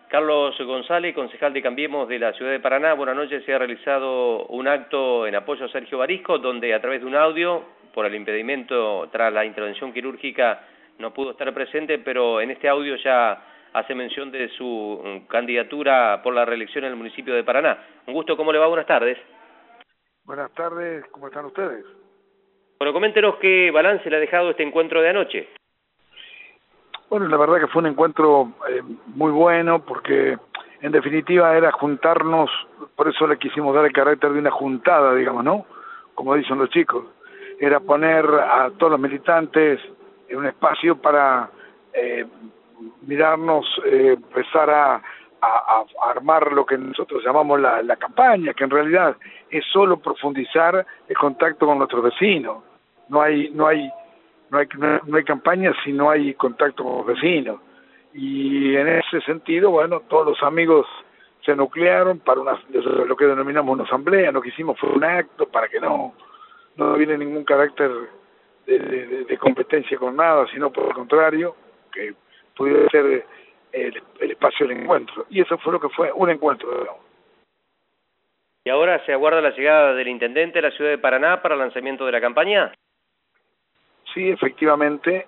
Carlos González, concejal de Cambiemos de la ciudad de Paraná. Buenas noches. Se ha realizado un acto en apoyo a Sergio Barisco, donde a través de un audio, por el impedimento tras la intervención quirúrgica, no pudo estar presente, pero en este audio ya hace mención de su candidatura por la reelección en el municipio de Paraná. Un gusto, ¿cómo le va? Buenas tardes. Buenas tardes, ¿cómo están ustedes? Bueno, coméntenos qué balance le ha dejado este encuentro de anoche. Bueno, la verdad que fue un encuentro muy bueno porque en definitiva era juntarnos, por eso le quisimos dar el carácter de una juntada, digamos, ¿no? Como dicen los chicos. Era poner a todos los militantes en un espacio para mirarnos, empezar a armar lo que nosotros llamamos la campaña, que en realidad es solo profundizar el contacto con nuestros vecinos. No hay campaña si no hay contacto con los vecinos. Y en ese sentido, bueno, todos los amigos se nuclearon para lo que denominamos una asamblea. Lo que hicimos fue un acto para que no hubiera ningún carácter de competencia con nada, sino por el contrario, que pudiera ser el espacio del encuentro. Y eso fue lo que fue un encuentro, digamos. ¿Y ahora se aguarda la llegada del intendente a la ciudad de Paraná para el lanzamiento de la campaña? Sí, efectivamente,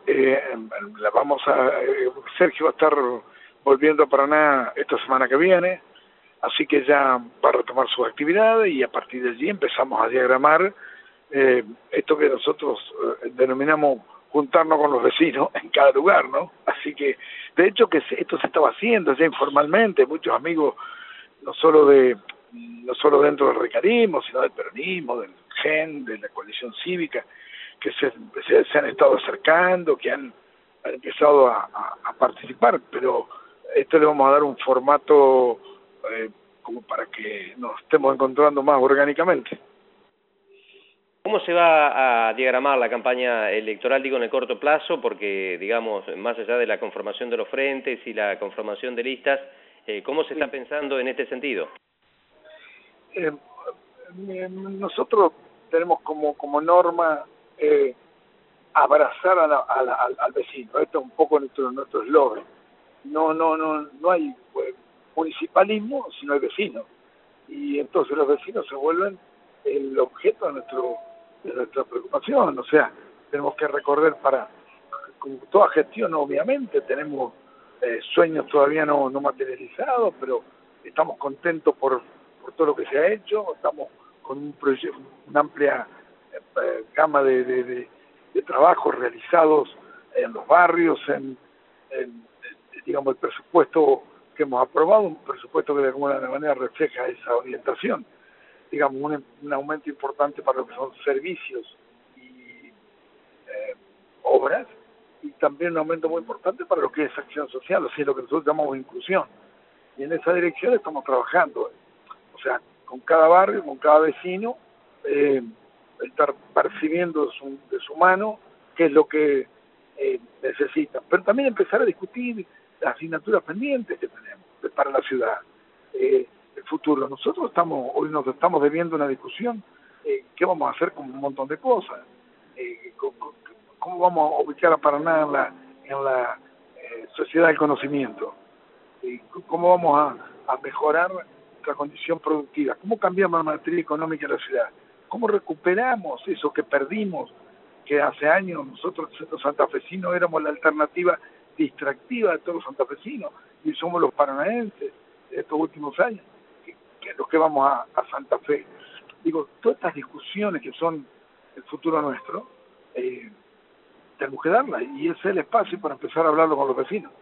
Sergio va a estar volviendo a Paraná esta semana que viene, así que ya va a retomar sus actividades y a partir de allí empezamos a diagramar esto que nosotros denominamos juntarnos con los vecinos en cada lugar, ¿no? Así que, de hecho, que esto se estaba haciendo ya informalmente, muchos amigos, no solo dentro del radicalismo, sino del peronismo, del GEN, de la coalición cívica, que se han estado acercando, que han empezado a participar, pero esto le vamos a dar un formato como para que nos estemos encontrando más orgánicamente. ¿Cómo se va a diagramar la campaña electoral, digo, en el corto plazo? Porque, digamos, más allá de la conformación de los frentes y la conformación de listas, ¿cómo se está pensando en este sentido? Nosotros tenemos como norma abrazar al vecino. Esto es un poco nuestro eslogan. No hay municipalismo si no hay vecinos. Y entonces los vecinos se vuelven el objeto de nuestra preocupación. O sea, tenemos que recorrer como toda gestión, obviamente, tenemos sueños todavía no materializados, pero estamos contentos por todo lo que se ha hecho, estamos con una amplia gama de trabajos realizados en los barrios, digamos, el presupuesto que hemos aprobado, un presupuesto que de alguna manera refleja esa orientación, digamos, un aumento importante para lo que son servicios y obras, y también un aumento muy importante para lo que es acción social, o sea, lo que nosotros llamamos inclusión. Y en esa dirección estamos trabajando, o sea, con cada barrio, con cada vecino, estar percibiendo de su mano qué es lo que necesitan, pero también empezar a discutir las asignaturas pendientes que tenemos para la ciudad, el futuro. Nosotros hoy nos estamos debiendo una discusión, qué vamos a hacer con un montón de cosas, cómo vamos a ubicar a Paraná en la sociedad del conocimiento, cómo vamos a mejorar nuestra condición productiva, cómo cambiamos la matriz económica de la ciudad, cómo recuperamos eso que perdimos, que hace años nosotros los santafesinos éramos la alternativa distractiva de todos los santafesinos y somos los paranaenses de estos últimos años que los que vamos a Santa Fe. Digo, todas estas discusiones que son el futuro nuestro, tenemos que darlas, y ese es el espacio para empezar a hablarlo con los vecinos.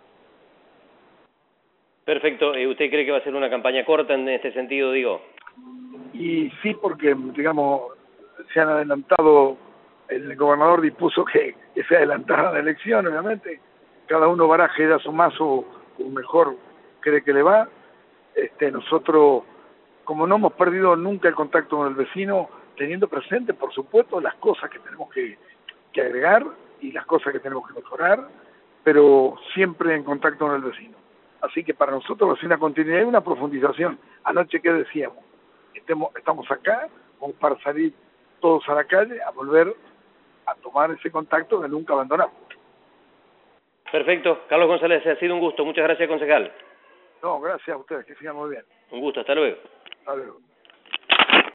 Perfecto. ¿Usted cree que va a ser una campaña corta en este sentido, digo? Y sí, porque, digamos, se han adelantado, el gobernador dispuso que se adelantara la elección, obviamente, cada uno baraje da su mazo como mejor cree que le va. Nosotros, como no hemos perdido nunca el contacto con el vecino, teniendo presente, por supuesto, las cosas que tenemos que agregar y las cosas que tenemos que mejorar, pero siempre en contacto con el vecino. Así que para nosotros va a ser una continuidad y una profundización. Anoche, ¿qué decíamos? Estamos acá como para salir todos a la calle, a volver a tomar ese contacto que nunca abandonamos. Perfecto. Carlos González, ha sido un gusto. Muchas gracias, concejal. No, gracias a ustedes, que sigan muy bien. Un gusto, hasta luego. Hasta luego.